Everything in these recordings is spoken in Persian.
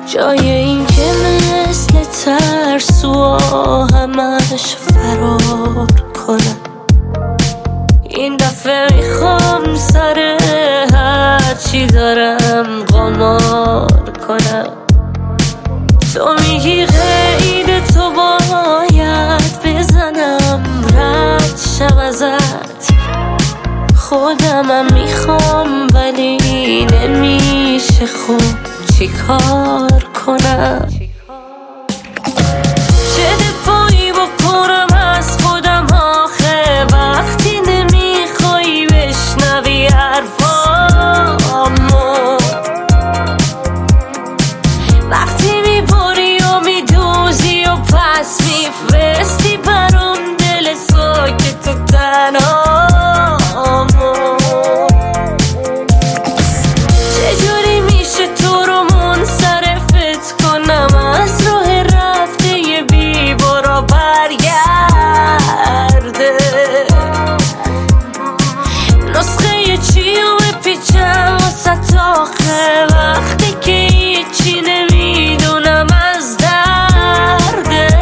جای این که مثل ترسوا همش فرار کنم، این دفعه میخوام سر هرچی دارم قمار کنم. تو میگی قید تو باید بزنم رد شم ازت، خودمم میخوام ولی نمیشه، خب چی کار کنم؟ چه دفاعی بکنم از خودم آخه وقتی نمیخوای بشنوی حرفامو، وقتی میبری و میدوزی و پس میفرستی برام دل ساکت و تنهامو. چجوری میشه تو رو منصرفت کنم از راه رفته یه بی برو برگرده؟ نسخه چیو بپیچم واسه آخه وقتی که هیچی نمیدونم از دردت.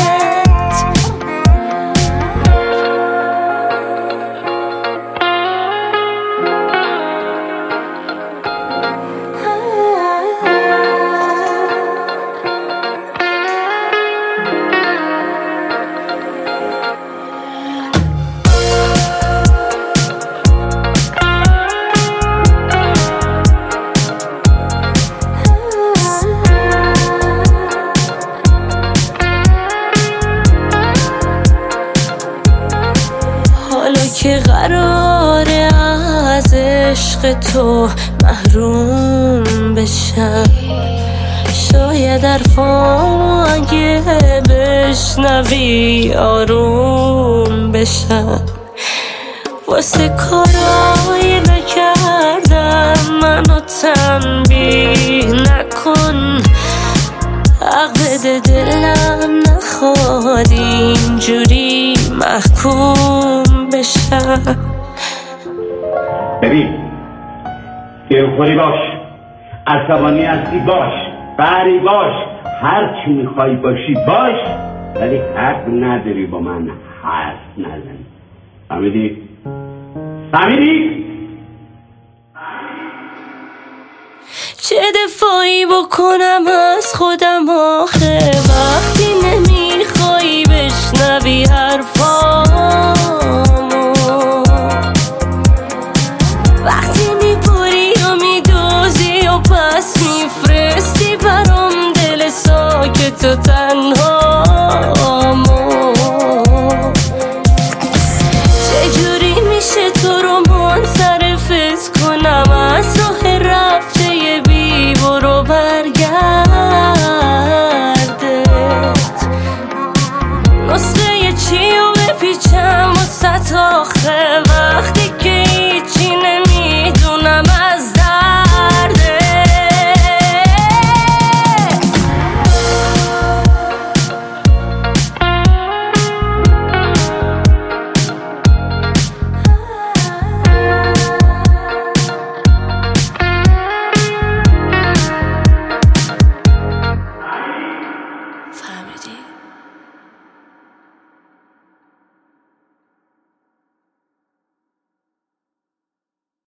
حالا که قراره از عشق تو محروم بشم، شاید حرفامو اگه بشنوی آروم بشم. واسه کارایی نکردم منو تنبیه نکن، حق بده دلم نخواد اینجوری محکوم بشم. ببین گرونخوری باش، عصبانی هستی باش، بری باش، هر چی میخوای باشی باش، ولی حق نداری با من حرف نزنی. فهمیدی؟ فهمیدی؟ چه دفاعی بکنم از خودم آخه وقتی نمیخوای بشنوی حرفام؟